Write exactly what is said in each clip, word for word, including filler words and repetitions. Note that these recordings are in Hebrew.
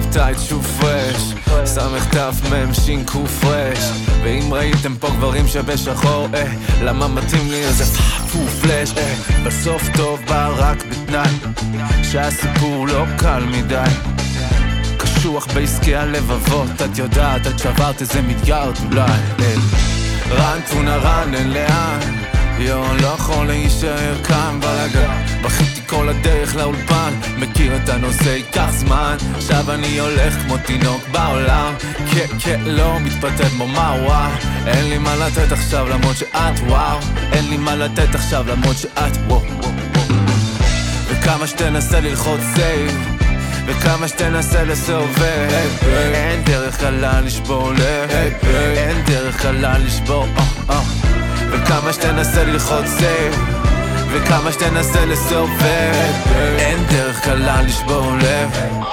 טייט שוב פרש, סמך תף מם שינקו פרש. ואם ראיתם פה גברים שבשחור, אה, למה מתאים לי איזה פו פלש, אה, בסוף טוב בא רק בתנאי שהסיפור לא קל מדי, קשוח בעסקי הלבבות. את יודעת, את שברת איזה מיליארד אולי, אה. רן תונה רן, אין לאן, יו, לא יכול להישאר כאן בלגן. בכיתי כל הדרך לאולפן, מכיר את הנושא, ייקח זמן. עכשיו אני הולך כמו תינוק בעולם, כן, כן, לא מתפתת כמו מה וואו. אין לי מה לתת עכשיו למרות שאת וואו, אין לי מה לתת עכשיו למרות שאת וואו. וכמה שתנסה ללחוץ סייב, וכמה שתנסה לסובב, אין דרך קלה לשבור לב, אין דרך קלה לשבור, וכמה שתנסה ללחוץ סייב, וכמה שתנסה לסובב, אין דרך קלה לשבור לב.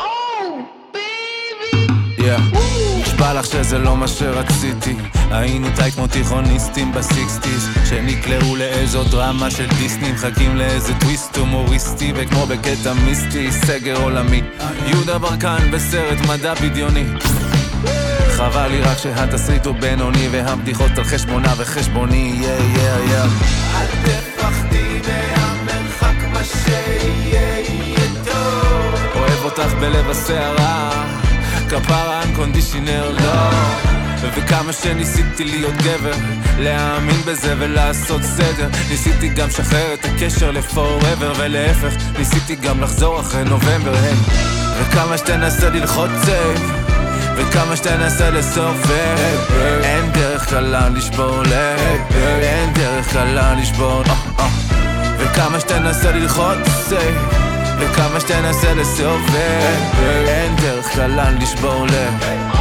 נשבע לך שזה לא מה שרציתי, היינו טייט כמו תיכוניסטים בסיקסטיז שנקלעו לאיזו דרמה של דיסני, מחכים לאיזה טוויסט הומוריסטי וכמו בקטע מיסטי סגר עולמי. יהודה ברקן בסרט מדע בדיוני, חבל לי רק שהתסריט הוא בינוני והבדיחות על חשבונה וחשבוני. יא יא יא אל תפחדי מהמרחק מה שיהיה יהיה טוב, אוהב אותך בלב הסערה, כפרה אנקונדישיונר לא. וכמה שניסיתי להיות גבר, להאמין בזה ולעשות סדר, ניסיתי גם שחרר את הקשר לפוראבר ולהפך, ניסיתי גם לחזור אחרי נובמבר, hey. וכמה שתנסה ללחוץ סייב, וכמה שתנסה לסובב, אין דרך קלה לשבור לב, אין דרך קלה לשבור, uh, uh. וכמה שתנסה ללחוץ סייב, וכמה שתנסה לסובב, אין דרך קלה לשבור לב.